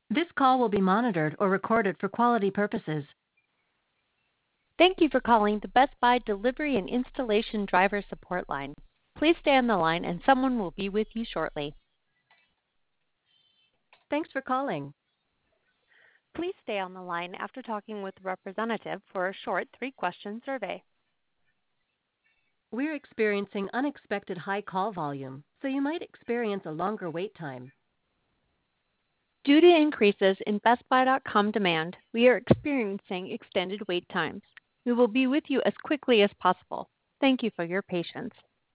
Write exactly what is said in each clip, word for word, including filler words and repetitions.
This call will be monitored or recorded for quality purposes. Thank you for calling the Best Buy Delivery and Installation Driver Support Line. Please stay on the line and someone will be with you shortly. Thanks for calling. Please stay on the line after talking with the representative for a short three-question survey. We're experiencing unexpected high call volume, so you might experience a longer wait time. Due to increases in Best Buy dot com demand, we are experiencing extended wait times. We will be with you as quickly as possible. Thank you for your patience.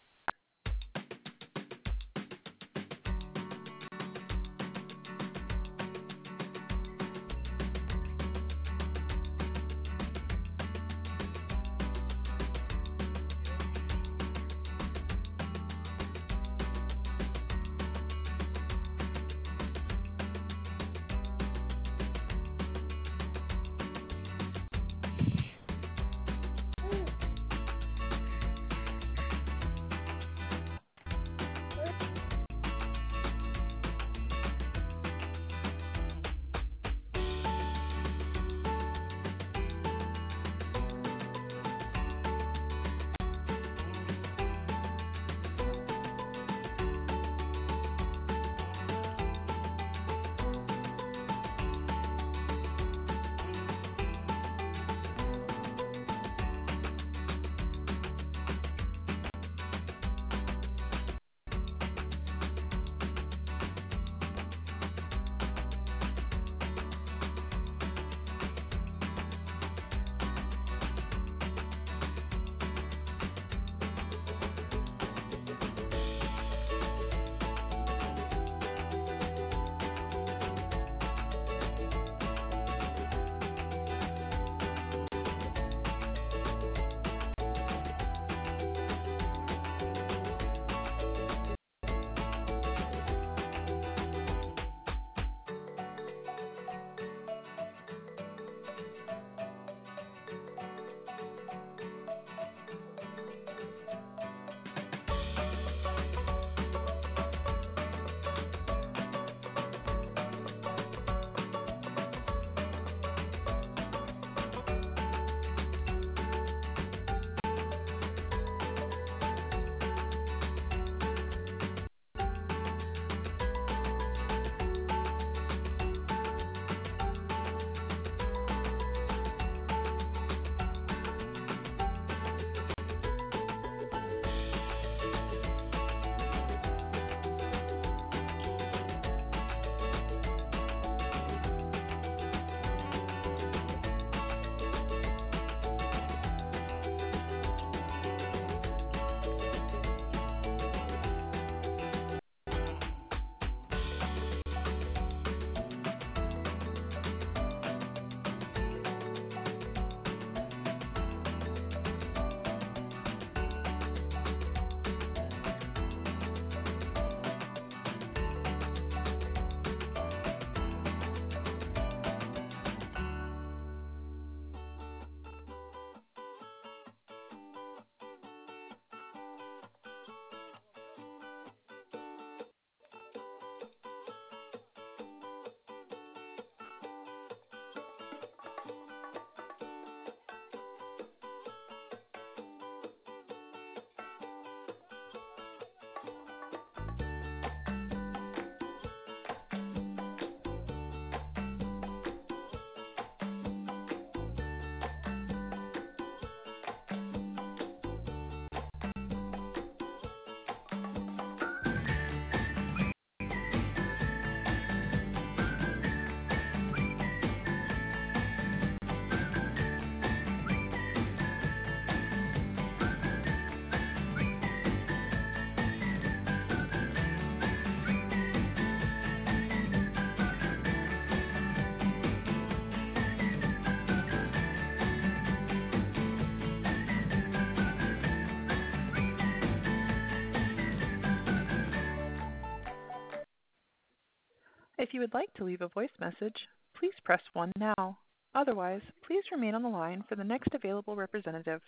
If you would like to leave a voice message, please press one now. Otherwise, please remain on the line for the next available representative.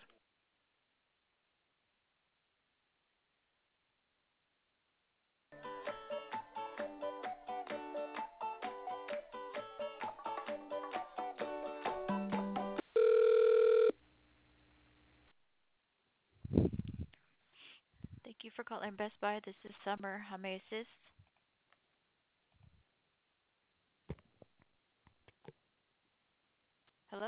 calling Best Buy. This is Summer. How may I assist? Hello?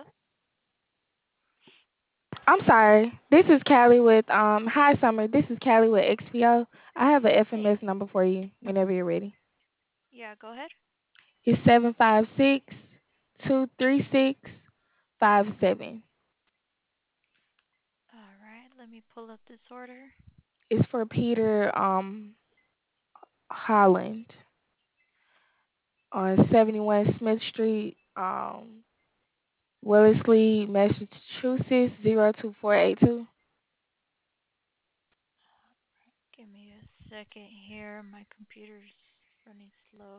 I'm sorry. This is Callie with um Hi Summer. This is Callie with X P O. I have a F M Hey. S number for you whenever you're ready. Yeah, go ahead. It's seven five six two three six five seven. All right, let me pull up this order. It's for Peter um Holland on seventy-one Smith Street, um Wellesley, Massachusetts zero two four eight two. Give me a second here. My computer's running slow.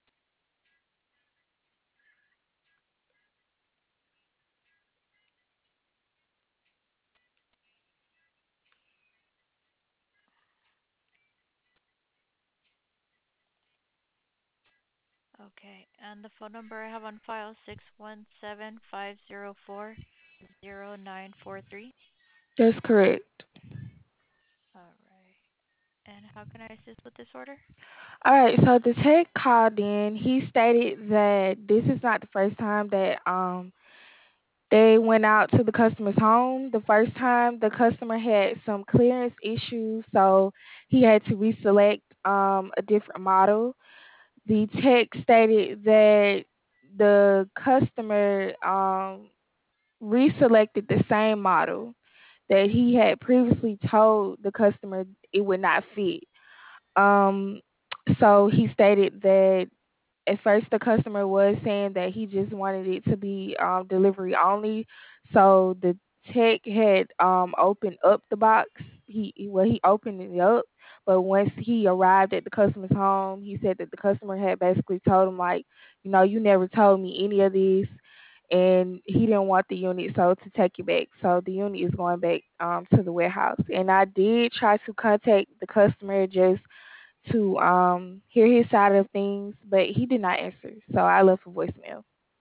Okay, and the phone number I have on file six one seven five zero four zero nine four three. That's correct. All right. And how can I assist with this order? All right, so the tech called in. He stated that this is not the first time that um they went out to the customer's home. The first time the customer had some clearance issues, so he had to reselect um, a different model. The tech stated that the customer um, reselected the same model that he had previously told the customer it would not fit. Um, so he stated that at first the customer was saying that he just wanted it to be um, delivery only. So the tech had um, opened up the box. He well he opened it up, but once he arrived at the customer's home, he said that the customer had basically told him like, you know, you never told me any of this, and he didn't want the unit, so to take it back. So the unit is going back um, to the warehouse. And I did try to contact the customer just to um hear his side of things, but he did not answer. So I left a voicemail.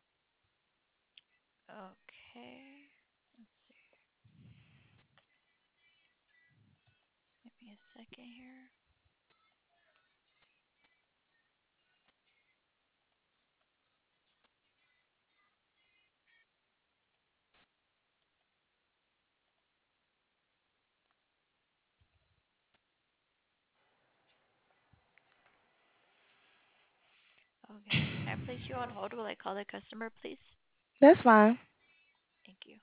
Okay. Let's see. Give me a second here. Okay. Can I place you on hold while I call the customer, please? That's fine. Thank you.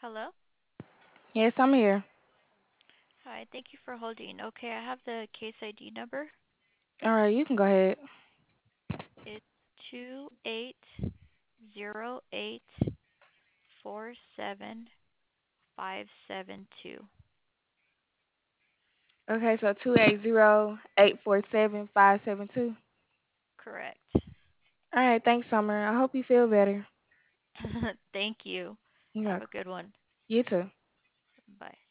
Hello? Yes, I'm here. Hi, thank you for holding. Okay, I have the case I D number. All right, you can go ahead. It's two eight zero eight four seven five seven two. Okay, so two eight zero eight four seven five seven two. Correct. All right, thanks, Summer. I hope you feel better. Thank you. You're Have a welcome. good one. You too. Bye.